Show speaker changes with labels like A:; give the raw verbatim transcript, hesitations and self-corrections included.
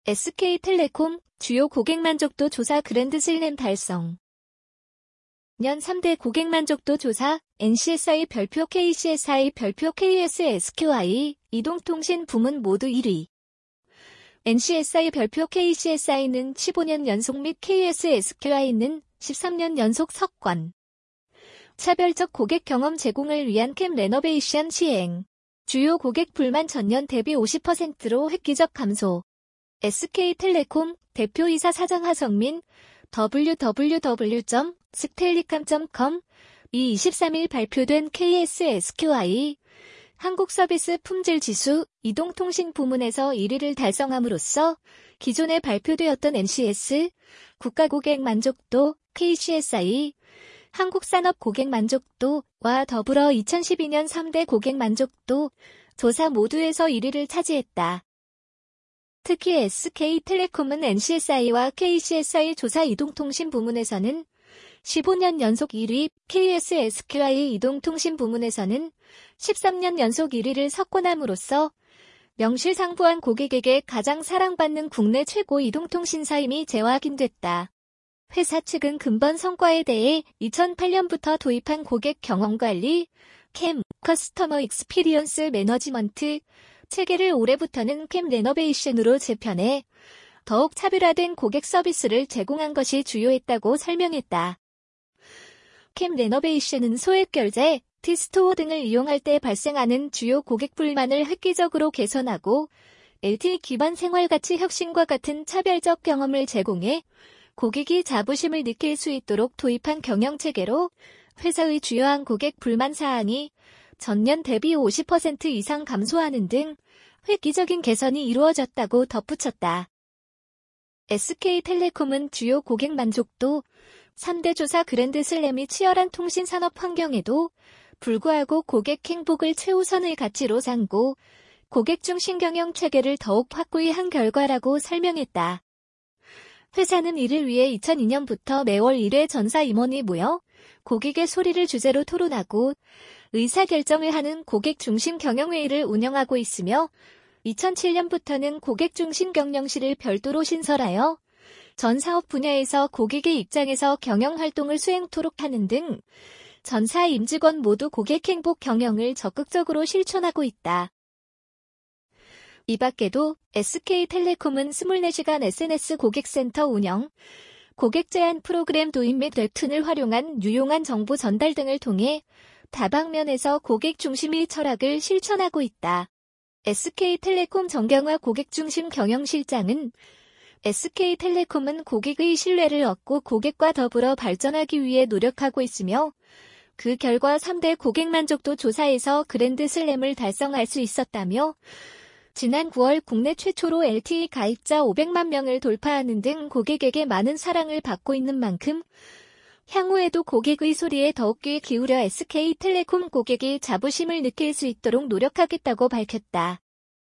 A: 에스케이텔레콤 주요 고객 만족도 조사 그랜드슬램 달성. 년 삼 대 고객 만족도 조사 엔씨에스아이 별표 케이씨에스아이 별표 케이에스에스큐아이 이동통신 부문 모두 일 위. 엔씨에스아이 별표 케이씨에스아이는 십오 년 연속 및 케이에스에스큐아이는 십삼 년 연속 석권. 차별적 고객 경험 제공을 위한 캠 레노베이션 시행. 주요 고객 불만 전년 대비 오십 퍼센트로 획기적 감소. 에스케이텔레콤 대표이사 사장 하성민 더블유 더블유 더블유 점 스텔리캄 점 컴 이 이십삼 일 발표된 케이에스에스큐아이 한국서비스 품질지수 이동통신 부문에서 일 위를 달성함으로써 기존에 발표되었던 엔씨에스 국가고객 만족도 케이씨에스아이 한국산업 고객 만족도와 더불어 이천십이 년 삼 대 고객 만족도 조사 모두에서 일 위를 차지했다. 특히 에스케이텔레콤은 엔씨에스아이와 케이씨에스아이 조사 이동통신 부문에서는 십오 년 연속 일 위, 케이에스에스큐아이 이동통신 부문에서는 십삼 년 연속 일 위를 석권함으로써 명실상부한 고객에게 가장 사랑받는 국내 최고 이동통신사임이 재확인됐다. 회사 측은 근본 성과에 대해 이천팔 년부터 도입한 고객 경험관리, 캠, 커스터머 익스피리언스 매너지먼트 체계를 올해부터는 캠 레노베이션으로 재편해 더욱 차별화된 고객 서비스를 제공한 것이 주요했다고 설명했다. 캠 레노베이션은 소액 결제, 티스토어 등을 이용할 때 발생하는 주요 고객 불만을 획기적으로 개선하고 엘티이 기반 생활가치 혁신과 같은 차별적 경험을 제공해 고객이 자부심을 느낄 수 있도록 도입한 경영체계로 회사의 주요한 고객 불만 사항이 전년 대비 오십 퍼센트 이상 감소하는 등 획기적인 개선이 이루어졌다고 덧붙였다. 에스케이텔레콤은 주요 고객 만족도 삼 대 조사 그랜드슬램이 치열한 통신산업 환경에도 불구하고 고객 행복을 최우선의 가치로 삼고 고객 중심 경영 체계를 더욱 확고히 한 결과라고 설명했다. 회사는 이를 위해 이천이 년부터 매월 일 회 전사 임원이 모여 고객의 소리를 주제로 토론하고 의사결정을 하는 고객 중심 경영회의를 운영하고 있으며 이천칠 년부터는 고객 중심 경영실을 별도로 신설하여 전 사업 분야에서 고객의 입장에서 경영활동을 수행토록 하는 등 전사 임직원 모두 고객 행복 경영을 적극적으로 실천하고 있다. 이 밖에도 에스케이텔레콤은 이십사 시간 에스엔에스 고객센터 운영, 고객 제한 프로그램 도입 및 웹툰을 활용한 유용한 정보 전달 등을 통해 다방면에서 고객 중심의 철학을 실천하고 있다. 에스케이텔레콤 정경화 고객중심 경영실장은 에스케이텔레콤은 고객의 신뢰를 얻고 고객과 더불어 발전하기 위해 노력하고 있으며 그 결과 삼 대 고객 만족도 조사에서 그랜드슬램을 달성할 수 있었다며 지난 구월 국내 최초로 엘티이 가입자 오백만 명을 돌파하는 등 고객에게 많은 사랑을 받고 있는 만큼 향후에도 고객의 소리에 더욱 귀 기울여 에스케이텔레콤 고객이 자부심을 느낄 수 있도록 노력하겠다고 밝혔다.